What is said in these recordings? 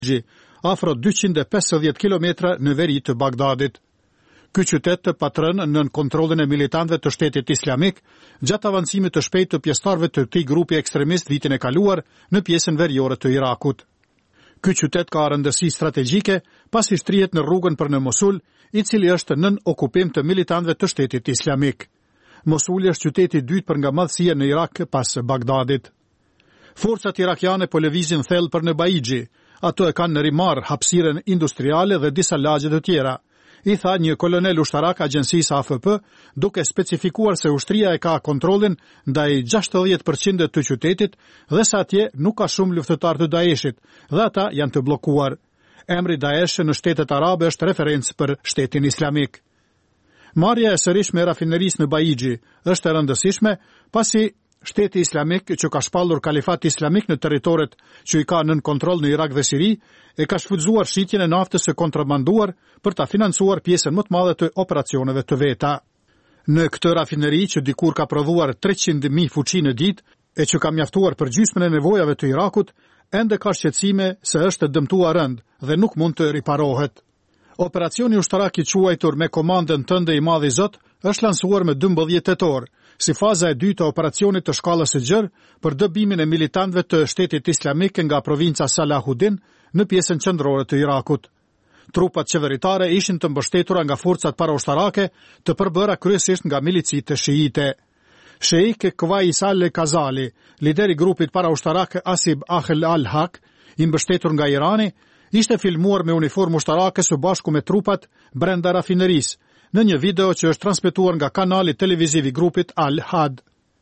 afro 250 kilometra në veri të Bagdadit. Ky qytet patrën nën kontrollin e militantëve të Shtetit Islamik gjatë avancimit të shpejtë të pjesëtarëve të këtij grupi ekstremist vitin e kaluar në pjesën veriore të Irakut. Ky qytet ka rëndësi strategjike pasi shtrihet në rrugën për në Mosul, i cili është nën okupim të militantëve të Shtetit Islamik. Mosuli është qyteti i dytë për nga madhësia në Irak pas Bagdadit. Forcat irakiane po lëvizin thellë për në Baigji. Ato e kanë në rimar hapësirën industriale dhe disa lagje të tjera, i tha një kolonel ushtarak agjensisë AFP, duke specifikuar se ushtria e ka kontrollin ndaj 60% të qytetit dhe se atje nuk ka shumë luftëtar të Daeshit dhe ata janë të bllokuar. Emri Daesh në shtetet arabe është referencë për Shtetin Islamik. Marrja e sërishme e rafinerisë në Baigji është e rëndësishme pasi Shteti Islamik, që ka shpallur kalifat islamik në territoret që i ka nën kontroll në Irak dhe Siri, e ka shfrytzuar shitjen e naftës së kontrabanduar për ta financuar pjesën më të madhe të operacioneve të veta. Në këtë rafineri që dikur ka prodhuar 300.000 fuqi në ditë e që ka mjaftuar për gjysmën e nevojave të Irakut, ende ka shqetësime se është dëmtuar rënd dhe nuk mund të riparohet. Operacioni ushtarak i quajtur me komandën tënde i Madhi Zot është lansuar me 12 tetor, si faza e dytë e operacionit të shkallës së gjerë për dëbimin e militantëve të Shtetit Islamik nga provinca Salahuddin në pjesën qendrore të Irakut. Trupat qeveritare ishin të mbështetura nga forcat paraushtarake të përbëra kryesisht nga milicit shiite. Sheikh Qais al-Kazali, lideri grupit paraushtarak Asib Ahl al-Haq, i mbështetur nga Irani, ishte filmuar me uniformë ushtarake së bashku me trupat brenda rafinerisë, në një video që është transmetuar nga kanali televiziv i grupit Al-Had.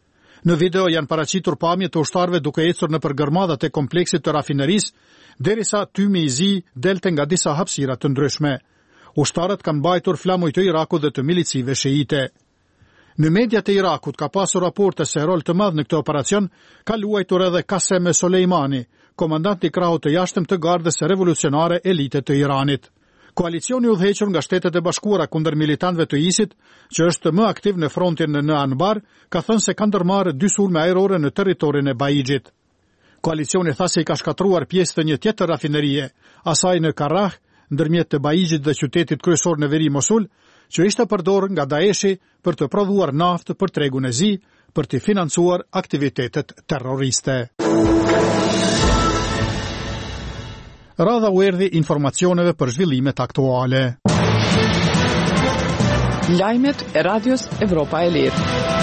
Në video janë paraqitur pamje të ushtarëve duke ecur nëpër gërmadhat e kompleksit të rafinerisë, derisa tymi i zi delte nga disa hapësira të ndryshme. Ushtarët kanë mbajtur flamujt të Irakut dhe të milicive shiite. Në mediat e Irakut ka pasur raporte se rol të madh në këtë operacion ka luajtur edhe Qasem Soleimani, komandant i krahut të jashtëm të gardës revolucionare elite të Iranit. Koalicioni udhëhequr nga Shtetet e Bashkuara kundër militantëve të ISIS, që është më aktiv në frontin në Anbar, ka thënë se ka ndërmarrë 2 sulme ajrore në territorin e Baigjit. Koalicioni tha se i ka shkatruar pjesë të një tjetër rafinerie, asaj në Karrah, ndërmjet të Baigjit dhe qytetit kryesor në veri Mosul, që ishte përdorur nga Daeshi për të prodhuar naftë për tregun e zi, për të financuar aktivitetet terroriste. Radha u erdhi informacioneve për zhvillimet aktuale. Lajmet e Radios Evropa e Lirë.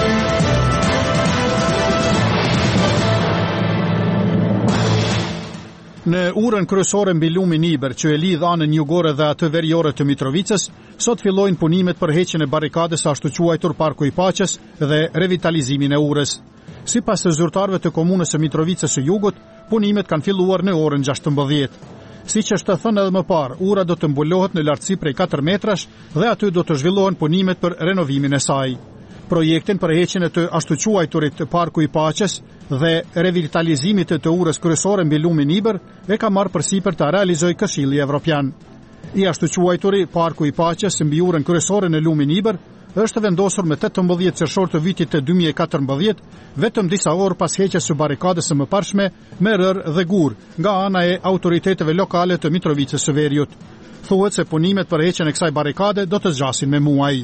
Në urën kryesore mbi lumin Iber, që e lidh anën jugore dhe atë veriore të Mitrovicës, sot fillojnë punimet për heqjen e barrikades ashtu quajtur Parku i Paqes dhe revitalizimin e urës. Sipas zyrtarëve të komunës së Mitrovicës së Jugut, punimet kanë filluar në orën 16. Siç është thënë edhe më parë, ura do të mbulohet në lartësi prej 4 metrash dhe aty do të zhvillohen punimet për renovimin e saj. Projektin për heqjen e të ashtu quajturit Parku i Paqes dhe revitalizimit të urës kryesore mbi lumin Iber e ka marrë përsipër ta realizojë Këshilli Evropian. I ashtu quajturi Parku i Paqes mbi urën kryesore në lumin Iber është vendosur me 18 qershor të vitit të 2014, vetëm disa orë pas heqjes së barrikadës së mëparshme me rër dhe gur nga ana e autoriteteve lokale të Mitrovicës së Veriut. Thuhet se punimet për heqjen e kësaj barrikade do të zgjasin me muaj.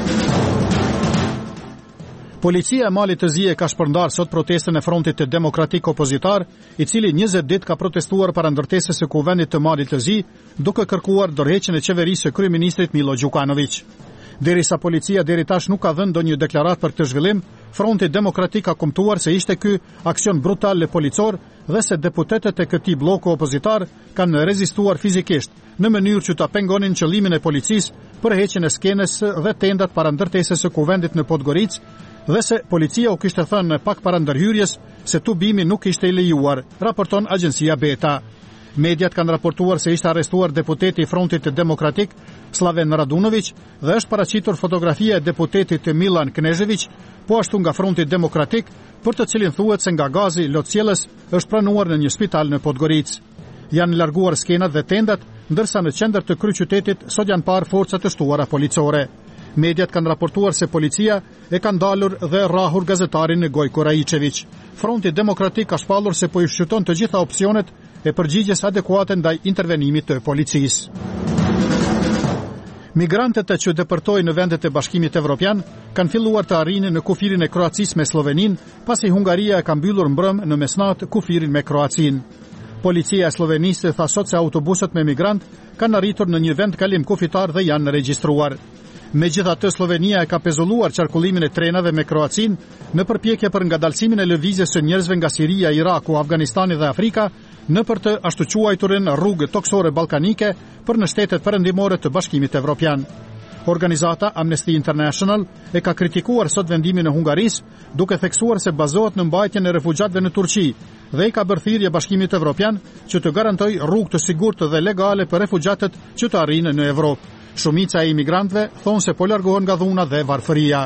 Policia e Malit të Zi ka shpërndar sot protestën e Frontit të Demokratik Opozitar, i cili 20 ditë ka protestuar para ndërtesës së Kuvendit të Malit të Zi, duke kërkuar dorëheqjen e qeverisë së kryeministrit Milo Đukanović. Derisa policia deri tash nuk ka dhënë ndonjë deklaratë për këtë zhvillim, Fronti Demokratik ka kumtuar se ishte ky aksion brutal policor dhe se deputetët e këtij bloku opozitar kanë rezistuar fizikisht në mënyrë që ta pengonin qëllimin e policisë për heqjen e skenës dhe tendat para ndërtesës së Kuvendit në Podgoricë, dhe se policia u kishte thënë pak para ndërhyrjes se tubimi nuk ishte i lejuar, raporton agjencia Beta. Mediat kanë raportuar se ishte arrestuar deputeti i Frontit Demokratik Slaven Radunović dhe është paraqitur fotografia e deputetit Milan Knežević, po ashtu nga Fronti Demokratik, për të cilin thuhet se nga gazi lotësjellës është pranuar në një spital në Podgoricë. Janë larguar skenat dhe tendat, ndërsa në qendër të kryeqytetit sot janë parë forca të shtuara policore. Mediat kanë raportuar se policia e ka ndalur dhe rrahur gazetarin Gojko Raičević. Fronti Demokratik ka shpallur se po i shqyrton të gjitha opsionet e përgjigjes adekuate ndaj intervenimit të policisë. Migrantët që depërtojnë në vendet e Bashkimit Evropian kanë filluar të arrinë në kufirin e Kroacisë me Sloveninë, pasi Hungaria e ka mbyllur mbrëm në mesnat kufirin me Kroacinë. Policia e Slovenisë tha sot se autobuset me migrant kanë arritur në një vend kalim kufitar dhe janë regjistruar. Megjithatë, Slovenia e ka pezulluar qarkullimin e trenave me Kroacinë në përpjekje për ngadalësimin e lëvizjes së njerëzve nga Siria, Iraku, Afganistani dhe Afrika në për të ashtu quajturin rrugë toksore ballkanike për në shtetet perëndimore të Bashkimit Evropian. Organizata Amnesty International e ka kritikuar sot vendimin e Hungarisë, duke theksuar se bazohet në mbajtjen e refugjatëve në Turqi dhe i ka bërë thirrje Bashkimit Evropian që të garantojë rrugë të sigurtë dhe legale për refugjatët që të arrijnë në Evropë. Shumica e imigrantëve thonë se po largohen nga dhuna dhe varfëria.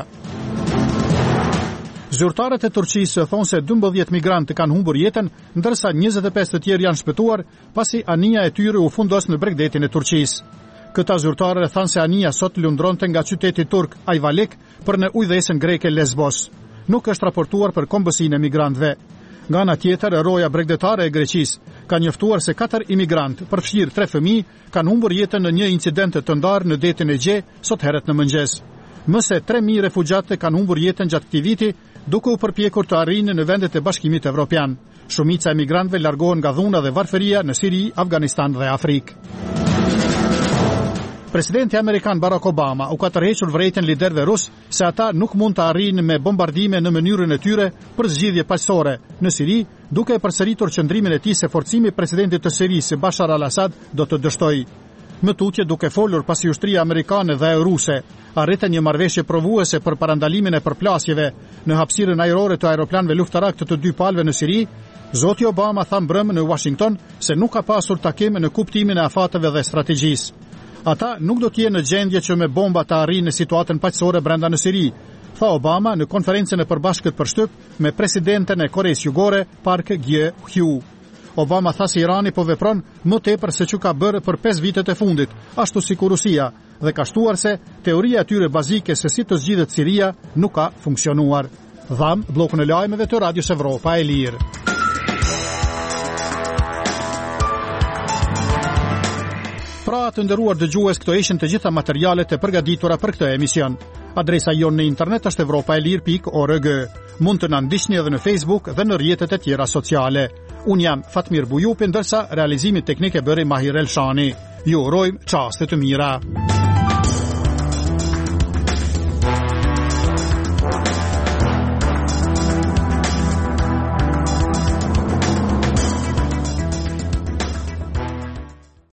Zyrtarët e Turqisë thonë se 12 migrantë kanë humbur jetën, ndërsa 25 të tjerë janë shpëtuar pasi anija e tyre u fundos në bregdetin e Turqisë. Këta zyrtarë thanë se anija sot lundronte nga qyteti turk Ayvalik për në ujdesin greke Lesbos. Nuk është raportuar për kombësinë e migrantëve. Nga ana tjetër, roja bregdetare e Greqisë ka njoftuar se 4 imigrantë, përfshirë 3 fëmijë, kanë humbur jetën në një incident të ndarë në detin e Gje sot herët në mëngjes. Më se 3000 refugjatë kanë humbur jetën gjatë këtij viti, duke u përpjekur të arrinë në vendet e Bashkimit Evropian. Shumica e migrantëve largohen nga dhuna dhe varfëria në Siri, Afganistan dhe Afrikë. Presidenti Amerikan Barack Obama u ka tërhequr vërejtjen liderëve rus se ata nuk mund të arrijnë me bombardime në mënyrën e tyre për zgjidhje paqësore në Siri, duke e përsëritur qëndrimin e tij se forcimi i presidentit të Sirisë Bashar al-Assad do të dështojë. Më tutje duke folur pasi ushtria amerikane dhe ruse arritën një marrëveshje provuese për parandalimin e përplasjeve në hapësirën ajrore të aeroplanëve luftarak të dy palëve në Siri, zoti Obama tha mbrëmë në Washington se nuk ka pasur takim në kuptimin e afateve dhe strategjisë. Ata nuk do t'jenë në gjendje që me bomba të arrijnë në situatën paqësore brenda në Siri, tha Obama në konferencën e përbashkët për shtyp me presidenten e Koreas Jugore, Park Geun-hye. Obama tha se Irani po vepron më tepër se që ka bërë për 5 vitet e fundit, ashtu si Rusia, dhe ka shtuar se teoria e tyre bazike se si të zgjidhet Siria nuk ka funksionuar. Dham bllokun e lajmeve të Radios Evropa e Lirë. Pra të nderuar dëgjues, këto ishin të gjitha materialet e përgatitura për këtë emision. Adresa jonë në internet është evropaelir.org. Mund të na ndiqni edhe në Facebook dhe në rrjetet e tjera sociale. Unë jam Fatmir Bujupi, ndërsa realizimi teknik e bëri Mahir Elshani. Ju urojmë çaste të mira.